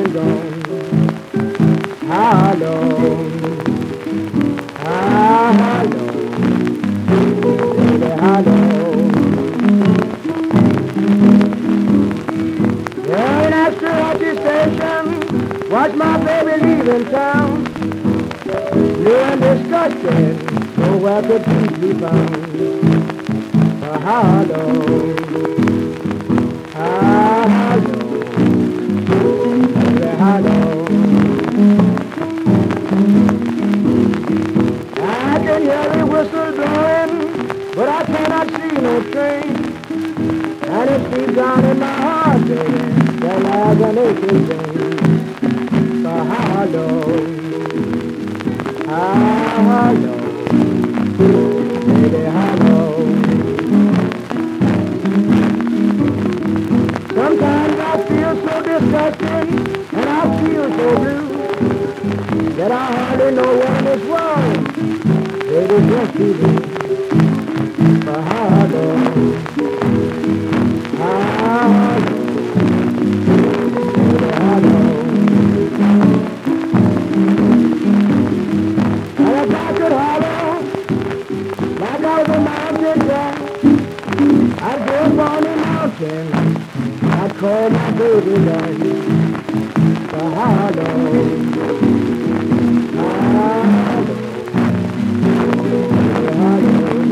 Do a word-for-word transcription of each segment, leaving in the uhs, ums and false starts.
been gone. How long? How long? Baby, how long? Yeah, in that Cherokee station, watch my baby leaving town. New and disgusted, nowhere could peace be found. For how long? How long? Baby, how long? I can hear the whistle blowing, but I cannot see no train. And it deep down in my heart, baby, that lies an aching pain. For how long? How long? Baby, how long? Sometimes I feel so disgusting and I feel so blue that I hardly know what is wrong. Baby, just be blue. For how long? How long? Baby, how long? And if I could holler like I was a mountain dog, I'd go up on the mountain. I'd call my baby love. For how long? How long? Baby, how long?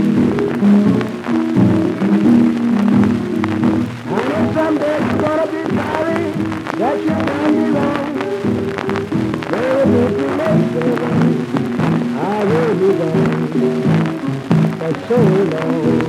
And if someday you're gonna be sorry that you done me wrong, baby, be too late, baby. I will be gone for so long.